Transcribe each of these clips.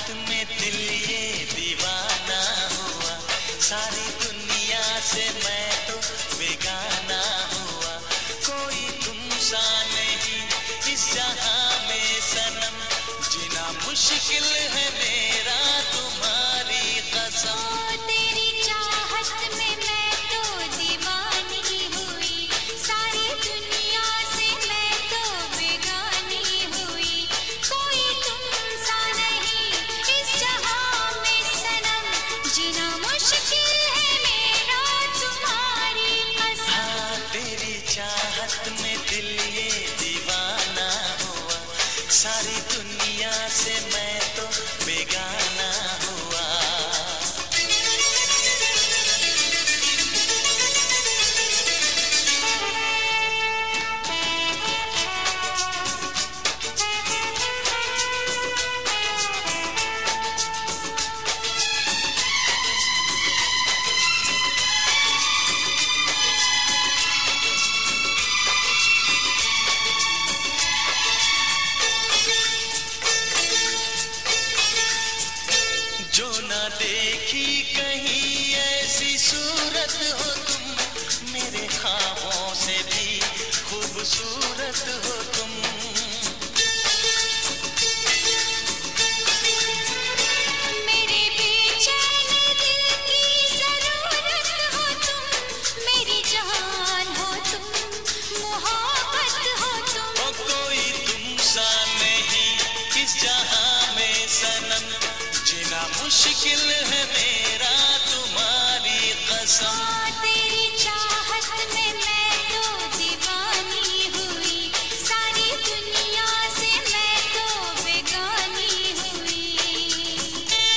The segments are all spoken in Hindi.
चाहत में दिल ये दीवाना हुआ, सारी दुनिया से मैं तो बेगाना हुआ। कोई तुम सा नहीं इस जहां में सनम, जीना मुश्किल है मेरा तुम्हारी कसम। तेरी चाहत में मैं तो दीवानी हुई, सारी दुनिया से मैं तो बेगानी हुई। कोई तुम सा नहीं इस जहां में सनम, जीना मुश्किल है मेरा तुम्हारी कसम। हाँ, तेरी चाहत में दिल ये दीवाना हुआ, सारी दुनिया से मैं तो बेगाना हुआ। जो ना देखी कहीं ऐसी सूरत हो तुम, मेरे ख्वाबों से भी खूबसूरत हो तुम। मेरे बेचैन दिल की जरूरत हो तुम, मेरी जान हो तुम, मोहब्बत हो तुम। ओ कोई तुम सा नहीं इस जहां में सनम, जीना मुश्किल है मेरा तुम्हारी कसम। तेरी चाहत में मैं तो दीवानी हुई, सारी दुनिया से मैं तो बेगानी हुई।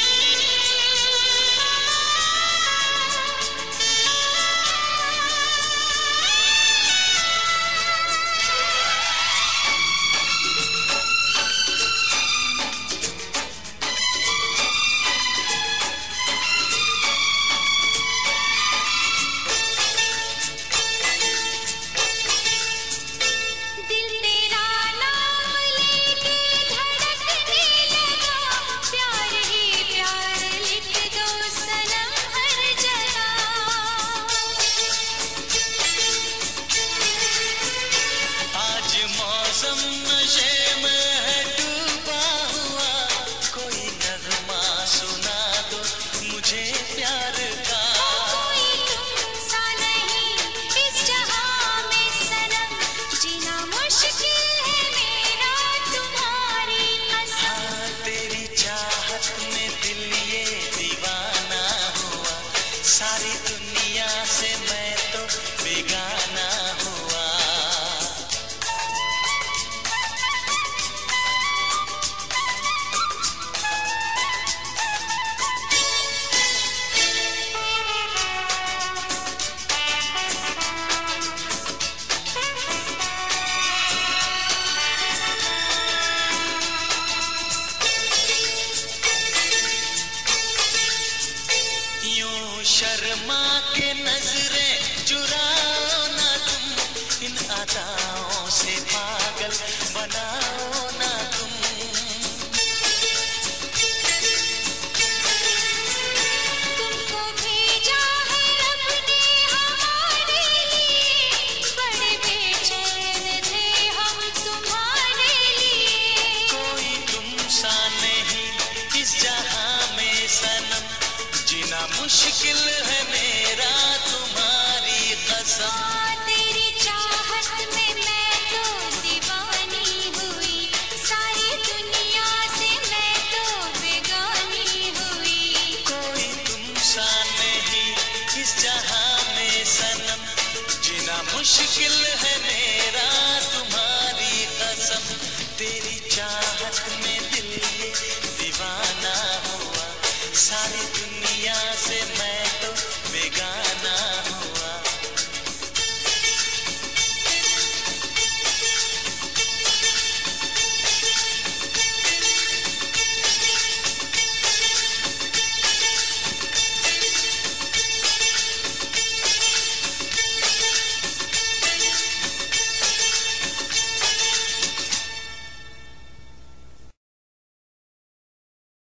दिल तेरा नाम लेके धड़कने लगा, प्यार ही प्यार लिख दो सनम हर जगह। आज मौसम नशे में है डूबा हुआ, कोई नगमा सुना दो मुझे प्यार का। कोई तुम सा नहीं इस जहां में सनम, जीना मुश्किल है मेरा तुम्हारी कसम। हाँ, तेरी चाहत में दिल ये दीवाना हुआ, सारी दुनिया से मैं तो बेगाना हुआ। यूं शर्मा के नजरें चुराओ ना तुम, इन अदाओं से पागल बनाओ ना तुम। तुमको भेजा है रब ने हमारे लिए, बड़े बेचैन थे हम तुम्हारे लिए। कोई तुम सा नहीं इस जहां में सनम, जीना मुश्किल है मेरा तुम्हारी कसम। तेरी चाहत में मैं तो दीवानी हुई, सारी दुनिया से मैं तो बेगानी हुई। कोई तुम सा नहीं इस जहां में सनम, जीना मुश्किल है मेरा तुम्हारी कसम। तेरी चाहत में दिल ये दीवाना हुआ, सारी दुनिया